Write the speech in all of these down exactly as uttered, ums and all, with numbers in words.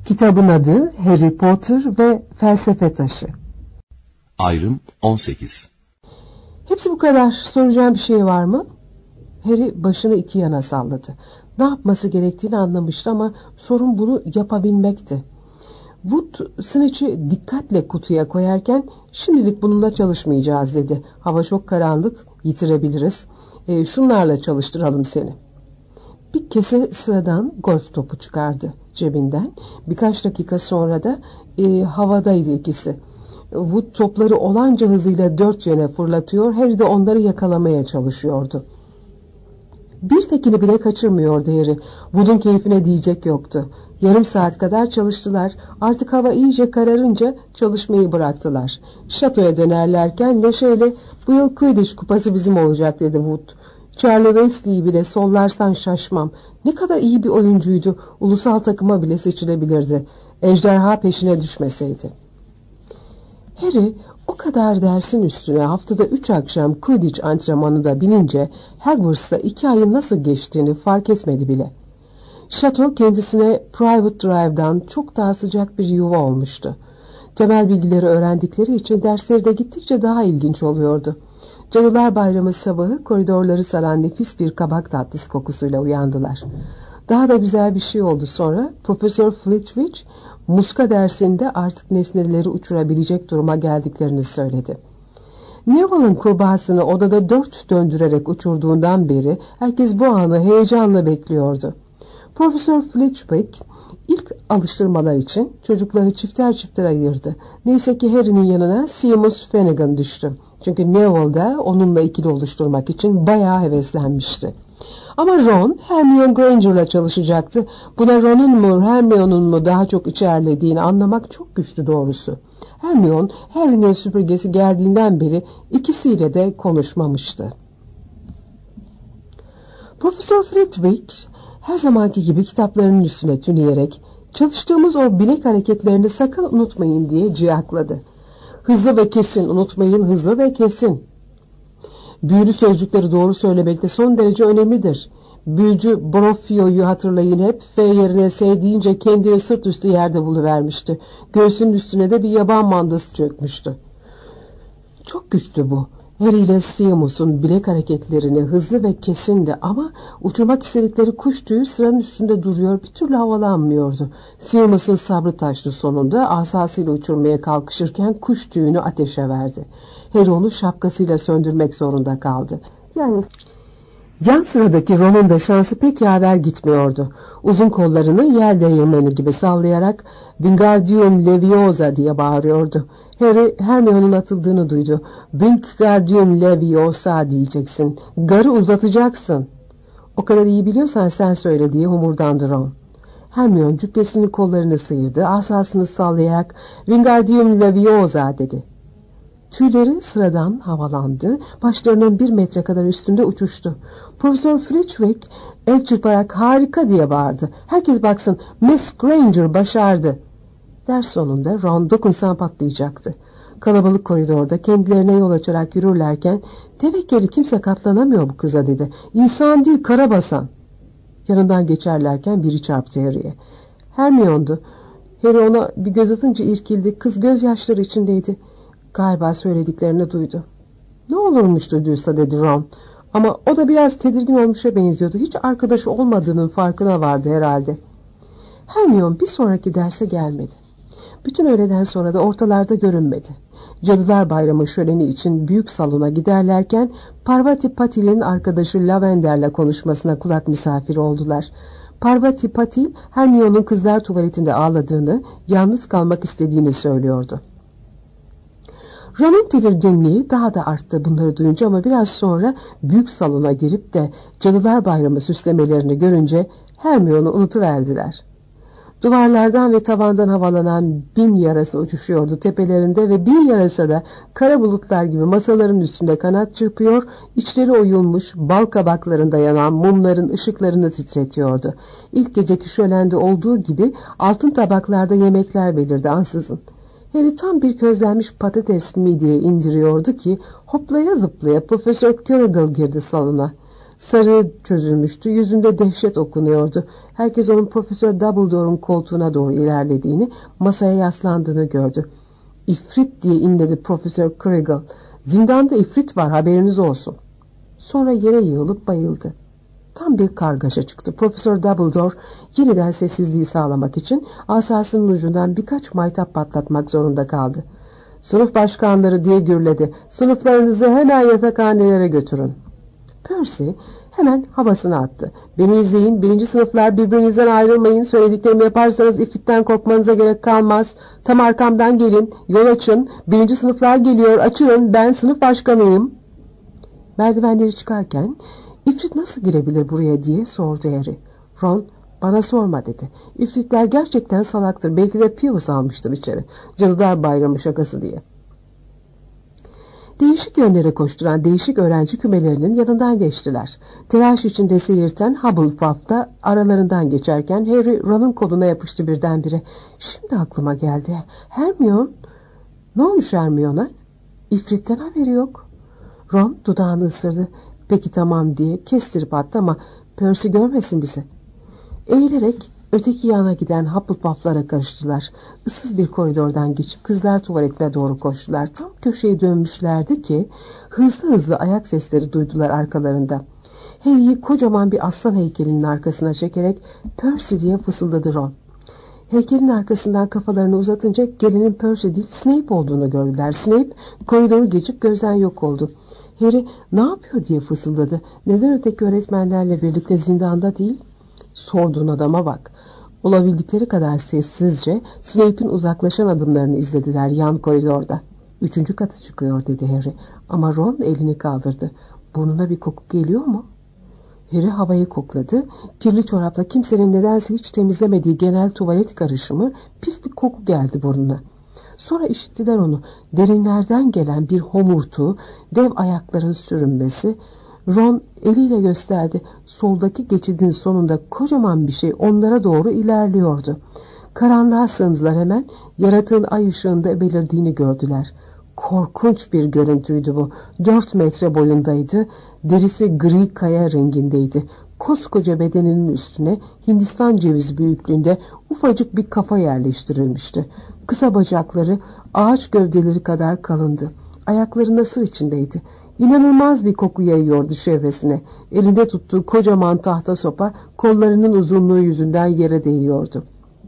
Kitabın adı Harry Potter ve Felsefe Taşı. Ayrım on sekiz. Hepsi bu kadar. Soracağım bir şey var mı? Harry başını iki yana salladı. Ne yapması gerektiğini anlamıştı ama sorun bunu yapabilmekti. Wood Snitch'i dikkatle kutuya koyarken şimdilik bununla çalışmayacağız dedi. Hava çok karanlık, yitirebiliriz. E, şunlarla çalıştıralım seni. Bir kese sıradan golf topu çıkardı cebinden. Birkaç dakika sonra da e, havadaydı ikisi. Wood topları olanca hızıyla dört yöne fırlatıyor, Harry de onları yakalamaya çalışıyordu. Bir tekini bile kaçırmıyordu Harry. Wood'un keyfine diyecek yoktu. Yarım saat kadar çalıştılar. Artık hava iyice kararınca çalışmayı bıraktılar. Şatoya dönerlerken neşeyle "Bu yıl Quidditch kupası bizim olacak" dedi Wood. "Charlie Weasley'i bile sollarsan şaşmam. Ne kadar iyi bir oyuncuydu. Ulusal takıma bile seçilebilirdi. Ejderha peşine düşmeseydi." Harry o kadar dersin üstüne haftada üç akşam Quidditch antrenmanı da binince Hogwarts'ta iki ayın nasıl geçtiğini fark etmedi bile. Şato kendisine Private Drive'dan çok daha sıcak bir yuva olmuştu. Temel bilgileri öğrendikleri için dersleri de gittikçe daha ilginç oluyordu. Cadılar Bayramı sabahı koridorları saran nefis bir kabak tatlısı kokusuyla uyandılar. Daha da güzel bir şey oldu sonra. Profesör Flitwick, muska dersinde artık nesneleri uçurabilecek duruma geldiklerini söyledi. Neville'ın kurbağasını odada dört döndürerek uçurduğundan beri herkes bu anı heyecanla bekliyordu. Profesör Flitwick ilk alıştırmalar için çocukları çifter çifter ayırdı. Neyse ki Harry'nin yanına Seamus Finnegan düştü. Çünkü Neville de onunla ikili oluşturmak için bayağı heveslenmişti. Ama Ron, Hermione Granger'la çalışacaktı. Buna Ron'un mu, Hermione'un mu daha çok içerlediğini anlamak çok güçtü doğrusu. Hermione, Harry'nin süpürgesi geldiğinden beri ikisiyle de konuşmamıştı. Profesör Flitwick her zamanki gibi kitaplarının üstüne tüneyerek "Çalıştığımız o bilek hareketlerini sakın unutmayın" diye ciyakladı. "Hızlı ve kesin, unutmayın, hızlı ve kesin. Büyülü sözcükleri doğru söylemekte son derece önemlidir. Büyücü Brofio'yu hatırlayın, hep F yerine S deyince kendini sırt üstü yerde buluvermişti. Göğsünün üstüne de bir yaban mandası çökmüştü." Çok güçtü bu. Harry ile Seamus'un bilek hareketlerini hızlı ve kesindi ama uçurmak istedikleri kuş tüyü sıranın üstünde duruyor, bir türlü havalanmıyordu. Seamus'un sabrı taştı sonunda. Asasıyla uçurmaya kalkışırken kuş tüyünü ateşe verdi. Harry onu şapkasıyla söndürmek zorunda kaldı. Yani yan sıradaki Ron'un da şansı pek yaver gitmiyordu. Uzun kollarını yel değirmeni gibi sallayarak "Wingardium Leviosa" diye bağırıyordu. Harry Hermione'un atıldığını duydu. "Wingardium Leviosa diyeceksin. Garı uzatacaksın." "O kadar iyi biliyorsan sen söyle" diye homurdandı Ron. Hermione cübbesinin kollarını sıyırdı. Asasını sallayarak "Wingardium Leviosa" dedi. Tüyleri sıradan havalandı. Başlarının bir metre kadar üstünde uçuştu. Profesör Flitwick el çırparak "Harika" diye bağırdı. "Herkes baksın, Miss Granger başardı." Ders sonunda Ron dokunsan patlayacaktı. Kalabalık koridorda kendilerine yol açarak yürürlerken "Tevekkeli kimse katlanamıyor bu kıza" dedi. "İnsan değil, karabasan." Yanından geçerlerken biri çarptı Harry'e. Hermione'du. Harry ona bir göz atınca irkildi. Kız gözyaşları içindeydi. Galiba söylediklerini duydu. "Ne olurmuştu duysa" dedi Ron. Ama o da biraz tedirgin olmuşa benziyordu. Hiç arkadaş olmadığının farkına vardı herhalde. Hermione bir sonraki derse gelmedi. Bütün öğleden sonra da ortalarda görünmedi. Cadılar Bayramı şöleni için büyük salona giderlerken Parvati Patil'in arkadaşı Lavender'le konuşmasına kulak misafiri oldular. Parvati Patil, Hermione'un kızlar tuvaletinde ağladığını, yalnız kalmak istediğini söylüyordu. Ron'un tedirginliği daha da arttı bunları duyunca ama biraz sonra büyük salona girip de Cadılar Bayramı süslemelerini görünce Hermione'u unutuverdiler. Duvarlardan ve tavandan havalanan bin yarasa uçuşuyordu tepelerinde ve bin yarasa da kara bulutlar gibi masaların üstünde kanat çırpıyor, içleri oyulmuş bal kabaklarında yanan mumların ışıklarını titretiyordu. İlk geceki şölende olduğu gibi altın tabaklarda yemekler belirdi ansızın. Harry tam bir közlenmiş patates midyeye indiriyordu ki hoplaya zıplaya Profesör Quirrell girdi salona. Sarığı çözülmüştü, yüzünde dehşet okunuyordu. Herkes onun Profesör Dumbledore'un koltuğuna doğru ilerlediğini, masaya yaslandığını gördü. "İfrit!" diye inledi Profesör Krigal. "Zindanda ifrit var, haberiniz olsun." Sonra yere yığılıp bayıldı. Tam bir kargaşa çıktı. Profesör Dumbledore yeniden sessizliği sağlamak için asasının ucundan birkaç maytap patlatmak zorunda kaldı. "Sınıf başkanları!" diye gürledi. "Sınıflarınızı hemen yatakhanelere götürün." Percy hemen havasını attı. "Beni izleyin, birinci sınıflar, birbirinizden ayrılmayın. Söylediklerimi yaparsanız ifritten korkmanıza gerek kalmaz. Tam arkamdan gelin, yol açın. Birinci sınıflar geliyor, açılın. Ben sınıf başkanıyım." Merdivenleri çıkarken "İfrit nasıl girebilir buraya?" diye sordu Harry. Ron, "Bana sorma," dedi. "İfritler gerçekten salaktır. Belki de Pius almıştır içeri. Cadılar Bayramı şakası diye." Değişik yönlere koşturan değişik öğrenci kümelerinin yanından geçtiler. Telaş içinde seyirten Hufflepuff da aralarından geçerken Harry Ron'un koluna yapıştı birdenbire. "Şimdi aklıma geldi. Hermione..." "Ne olmuş Hermione'a?" "İfritten haberi yok." Ron dudağını ısırdı. "Peki tamam," diye kestirip attı ama Percy görmesin bizi. Eğilerek öteki yana giden Hufflepuff'lara karıştılar. Issız bir koridordan geçip kızlar tuvaletine doğru koştular. Tam köşeyi dönmüşlerdi ki hızlı hızlı ayak sesleri duydular arkalarında. Harry'i kocaman bir aslan heykelinin arkasına çekerek "Percy!" diye fısıldadı Ron. Heykelin arkasından kafalarını uzatınca gelenin Percy değil Snape olduğunu gördüler. Snape koridoru geçip gözden yok oldu. Harry "Ne yapıyor?" diye fısıldadı. "Neden öteki öğretmenlerle birlikte zindanda değil?" "Sorduğun adama bak." Olabildikleri kadar sessizce Snape'in uzaklaşan adımlarını izlediler yan koridorda. "Üçüncü kata çıkıyor," dedi Harry. Ama Ron elini kaldırdı. "Burnuna bir koku geliyor mu?" Harry havayı kokladı. Kirli çorapla kimsenin nedense hiç temizlemediği genel tuvalet karışımı pis bir koku geldi burnuna. Sonra işittiler onu. Derinlerden gelen bir homurtu, dev ayakların sürünmesi. Ron eliyle gösterdi. Soldaki geçidin sonunda kocaman bir şey onlara doğru ilerliyordu. Karanlığa sığındılar hemen. Yaratığın ay ışığında belirdiğini gördüler. Korkunç bir görüntüydü bu. Dört metre boyundaydı. Derisi gri kaya rengindeydi. Koskoca bedeninin üstüne Hindistan cevizi büyüklüğünde ufacık bir kafa yerleştirilmişti. Kısa bacakları ağaç gövdeleri kadar kalındı. Ayakları nasır içindeydi. İnanılmaz bir koku yayıyordu çevresine. Elinde tuttuğu kocaman tahta sopa kollarının uzunluğu yüzünden yere değiyordu.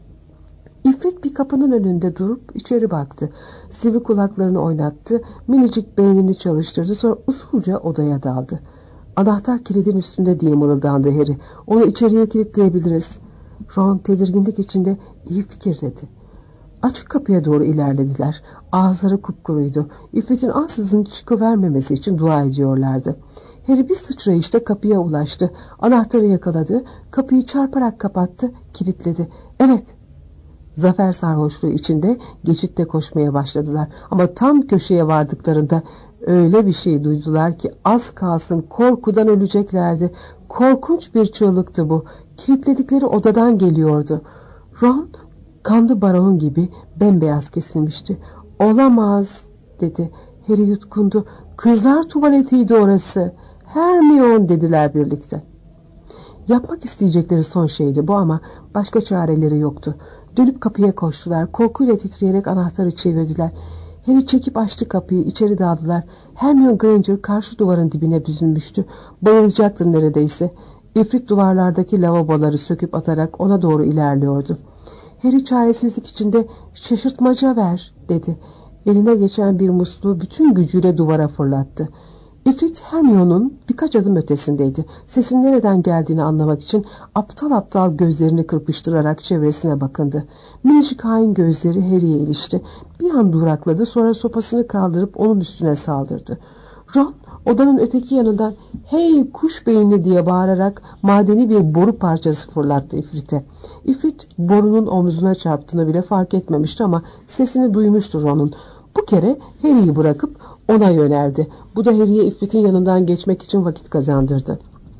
İfrit bir kapının önünde durup içeri baktı. Sivri kulaklarını oynattı, minicik beynini çalıştırdı, sonra usulca odaya daldı. "Anahtar kilidin üstünde," diye mırıldandı Harry. "Onu içeriye kilitleyebiliriz." Ron tedirginlik içinde "İyi fikir," dedi. Açık kapıya doğru ilerlediler. Ağızları kupkuruydu. İfrit'in ansızın çıkıvermemesi için dua ediyorlardı. Harry bir sıçrayışta kapıya ulaştı. Anahtarı yakaladı. Kapıyı çarparak kapattı, kilitledi. "Evet." Zafer sarhoşluğu içinde geçitte koşmaya başladılar. Ama tam köşeye vardıklarında öyle bir şey duydular ki az kalsın korkudan öleceklerdi. Korkunç bir çığlıktı bu. Kilitledikleri odadan geliyordu. Ron kanlı baron gibi bembeyaz kesilmişti. "Olamaz," dedi. Harry yutkundu. "Kızlar tuvaletiydi orası." "Hermione," dediler birlikte. Yapmak isteyecekleri son şeydi bu ama başka çareleri yoktu. Dönüp kapıya koştular. Korkuyla titreyerek anahtarı çevirdiler. Harry çekip açtı kapıyı. İçeri daldılar. Hermione Granger karşı duvarın dibine büzülmüştü. Bayılacaktı neredeyse. İfrit duvarlardaki lavaboları söküp atarak ona doğru ilerliyordu. Harry çaresizlik içinde "Şaşırtmaca ver," dedi. Eline geçen bir musluğu bütün gücüyle duvara fırlattı. İfrit Hermione'un birkaç adım ötesindeydi. Sesin nereden geldiğini anlamak için aptal aptal gözlerini kırpıştırarak çevresine bakındı. Minicik hain gözleri Harry'e ilişti. Bir an durakladı, sonra sopasını kaldırıp onun üstüne saldırdı. Ron odanın öteki yanından "Hey kuş beyinli!" diye bağırarak madeni bir boru parçası fırlattı İfrit'e. İfrit borunun omzuna çarptığını bile fark etmemişti ama sesini duymuştu Ron'un. Bu kere Harry'i bırakıp ona yöneldi. Bu da Harry'e İfrit'in yanından geçmek için vakit kazandırdı.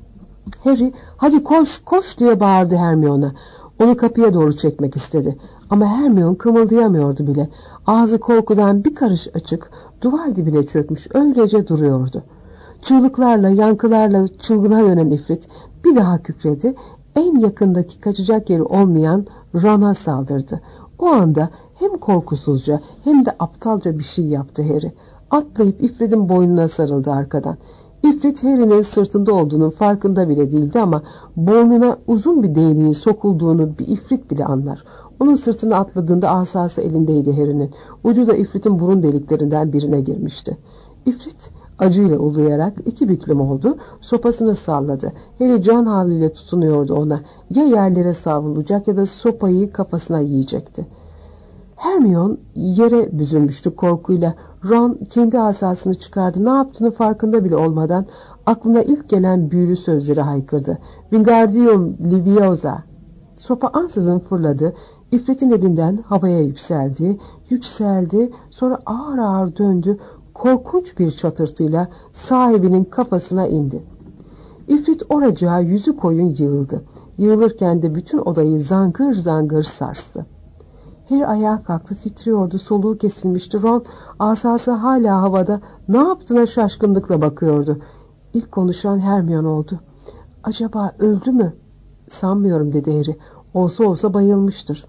Harry "Hadi koş koş!" diye bağırdı Hermione'a. Onu kapıya doğru çekmek istedi. Ama Hermione kımıldayamıyordu bile. Ağzı korkudan bir karış açık, duvar dibine çökmüş öylece duruyordu. Çığlıklarla, yankılarla çılgına dönen ifrit bir daha kükredi. En yakındaki kaçacak yeri olmayan Ron'a saldırdı. O anda hem korkusuzca hem de aptalca bir şey yaptı Harry. Atlayıp ifritin boynuna sarıldı arkadan. İfrit Harry'nin sırtında olduğunun farkında bile değildi ama boynuna uzun bir değneğin sokulduğunu bir ifrit bile anlar. Onun sırtına atladığında asası elindeydi Harry'nin. Ucu da ifritin burun deliklerinden birine girmişti. İfrit acıyla uluyarak iki büklüm oldu, sopasını salladı. Harry can havliyle tutunuyordu ona. Ya yerlere savrulacak ya da sopayı kafasına yiyecekti. Hermione yere büzülmüştü korkuyla. Ron kendi asasını çıkardı. Ne yaptığını farkında bile olmadan aklına ilk gelen büyülü sözleri haykırdı. Wingardium Leviosa. Sopa ansızın fırladı. İfritin elinden havaya yükseldi. Yükseldi. Sonra ağır ağır döndü. Korkunç bir çatırtıyla sahibinin kafasına indi. İfrit oracağa yüzü koyun yığıldı. Yığılırken de bütün odayı zangır zangır sarstı. Harry ayağa kalktı, titriyordu, soluğu kesilmişti. Ron asası hala havada, ne yaptığına şaşkınlıkla bakıyordu. İlk konuşan Hermione oldu. Acaba öldü mü? Sanmıyorum dedi Harry. Olsa olsa bayılmıştır.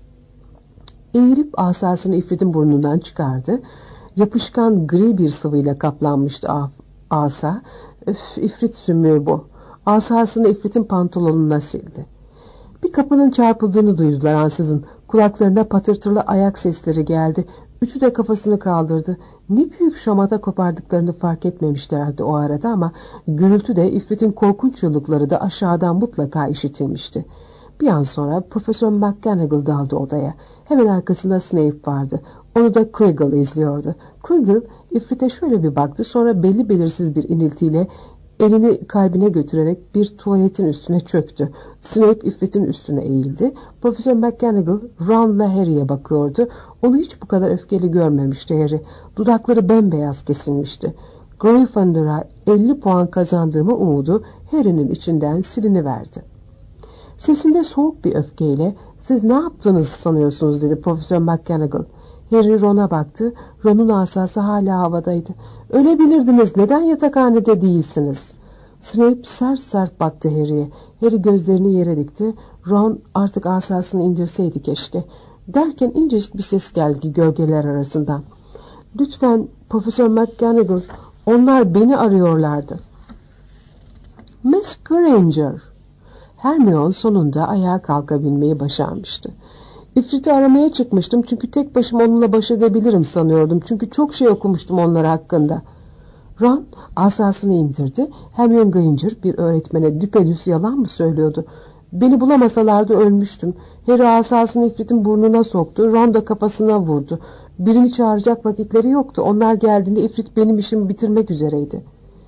Eğilip asasını ifritin burnundan çıkardı. Yapışkan gri bir sıvıyla kaplanmıştı asa. Öf, ifrit sümüğü bu. Asasını ifritin pantolonuna sildi. Bir kapının çarpıldığını duydular ansızın. Kulaklarına patırtılı ayak sesleri geldi. Üçü de kafasını kaldırdı. Ne büyük şamata kopardıklarını fark etmemişlerdi o arada ama gürültü de ifritin korkunç çığlıkları da aşağıdan mutlaka işitilmişti. Bir an sonra Profesör McGonagall daldı odaya. Hemen arkasında Snape vardı. Onu da Quirrell izliyordu. Quirrell ifrite şöyle bir baktı, sonra belli belirsiz bir iniltiyle elini kalbine götürerek bir tuvaletin üstüne çöktü. Snape ifritin üstüne eğildi. Profesör McGonagall Ron'la Harry'e bakıyordu. Onu hiç bu kadar öfkeli görmemişti Harry. Dudakları bembeyaz kesilmişti. Gryffindor'a elli puan kazandırma umudu Harry'nin içinden siliniverdi. Sesinde soğuk bir öfkeyle "Siz ne yaptığınızı sanıyorsunuz?" dedi Profesör McGonagall. Harry Ron'a baktı. Ron'un asası hala havadaydı. "Ölebilirdiniz. Neden yatakhanede değilsiniz?" Snape sert sert baktı Harry'e. Harry gözlerini yere dikti. Ron artık asasını indirseydi keşke. Derken incecik bir ses geldi gölgeler arasından. "Lütfen Profesör McGonagall, onlar beni arıyorlardı." "Miss Granger." Hermione sonunda ayağa kalkabilmeyi başarmıştı. İfrit'i aramaya çıkmıştım çünkü tek başıma onunla baş edebilirim sanıyordum. Çünkü çok şey okumuştum onlar hakkında. Ron asasını indirdi. Hermione Granger bir öğretmene düpedüz yalan mı söylüyordu? Beni bulamasalardı ölmüştüm. Harry asasını ifritin burnuna soktu. Ron da kafasına vurdu. Birini çağıracak vakitleri yoktu. Onlar geldiğinde ifrit benim işimi bitirmek üzereydi.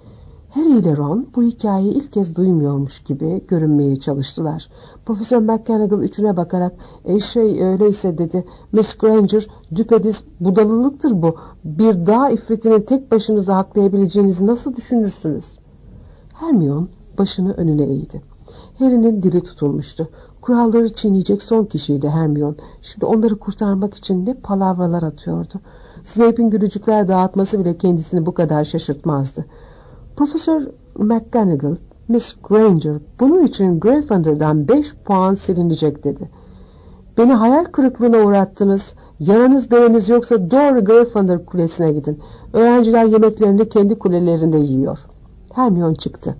Harry ile Ron bu hikayeyi ilk kez duymuyormuş gibi görünmeye çalıştılar. Profesör McGonagall üçüne bakarak e şey öyleyse dedi. Miss Granger, düpedüz budalılıktır bu. Bir dağ ifritini tek başınıza haklayabileceğinizi nasıl düşünürsünüz? Hermione başını önüne eğdi. Harry'nin dili tutulmuştu. Kuralları çiğneyecek son kişiydi Hermione. Şimdi onları kurtarmak için ne palavralar atıyordu. Snape'in gülücükler dağıtması bile kendisini bu kadar şaşırtmazdı. Profesör McGonagall, Miss Granger, bunun için Gryffindor'dan beş puan silinecek dedi. Beni hayal kırıklığına uğrattınız. Yanınız beğeniz yoksa doğru Gryffindor kulesine gidin. Öğrenciler yemeklerini kendi kulelerinde yiyor. Hermione çıktı.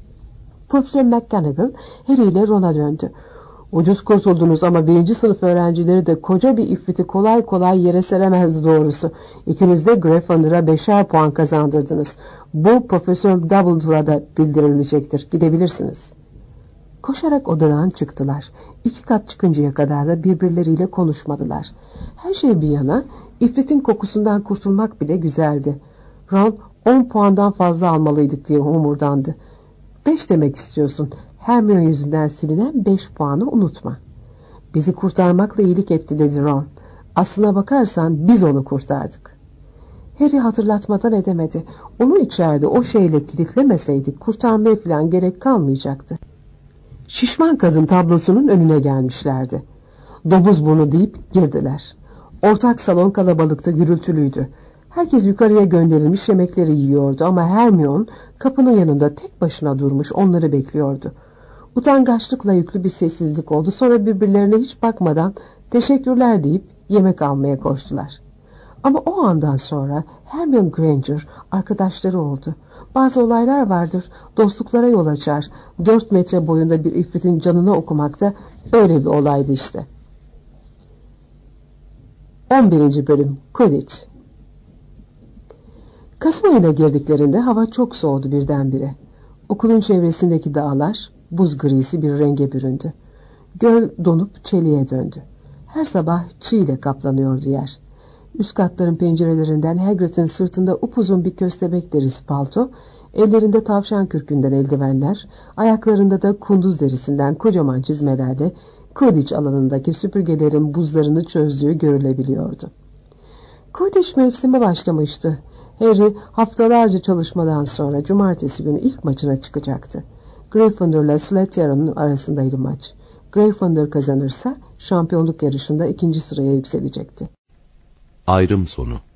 Profesör McGonagall Harry ile Ron'a döndü. Ucuz kurtuldunuz ama birinci sınıf öğrencileri de koca bir ifriti kolay kolay yere seremezdi doğrusu. İkiniz de Gryffindor'a beşer puan kazandırdınız. Bu Profesör Dumbledore'a da bildirilecektir. Gidebilirsiniz. Koşarak odadan çıktılar. İki kat çıkıncaya kadar da birbirleriyle konuşmadılar. Her şey bir yana ifritin kokusundan kurtulmak bile güzeldi. Ron on puandan fazla almalıydık diye homurdandı. Beş demek istiyorsun. Hermione yüzünden silinen beş puanı unutma. Bizi kurtarmakla iyilik etti dedi Ron. Aslına bakarsan biz onu kurtardık. Harry hatırlatmadan edemedi. Onu içeride o şeyle kilitlemeseydik kurtarmaya falan gerek kalmayacaktı. Şişman kadın tablosunun önüne gelmişlerdi. Domuz burnu deyip girdiler. Ortak salon kalabalıkta gürültülüydü. Herkes yukarıya gönderilmiş yemekleri yiyordu ama Hermione kapının yanında tek başına durmuş onları bekliyordu. Utangaçlıkla yüklü bir sessizlik oldu. Sonra birbirlerine hiç bakmadan teşekkürler deyip yemek almaya koştular. Ama o andan sonra Hermione Granger arkadaşları oldu. Bazı olaylar vardır, dostluklara yol açar. Dört metre boyunda bir ifritin canını okumak da öyle bir olaydı işte. on birinci Bölüm Quidditch. Kasım ayına girdiklerinde hava çok soğudu birdenbire. Okulun çevresindeki dağlar buz grisi bir renge büründü. Göl donup çeliğe döndü. Her sabah çiğ ile kaplanıyordu yer. Üst katların pencerelerinden Hagrid'in sırtında upuzun bir köstebek derisi palto, ellerinde tavşan kürkünden eldivenler, ayaklarında da kunduz derisinden kocaman çizmelerle Quidditch alanındaki süpürgelerin buzlarını çözdüğü görülebiliyordu. Quidditch mevsimi başlamıştı. Harry haftalarca çalışmadan sonra cumartesi günü ilk maçına çıkacaktı. Gryffindor'la Slytherin'in arasındaydı maç. Gryffindor kazanırsa şampiyonluk yarışında ikinci sıraya yükselecekti. Ayrım sonu.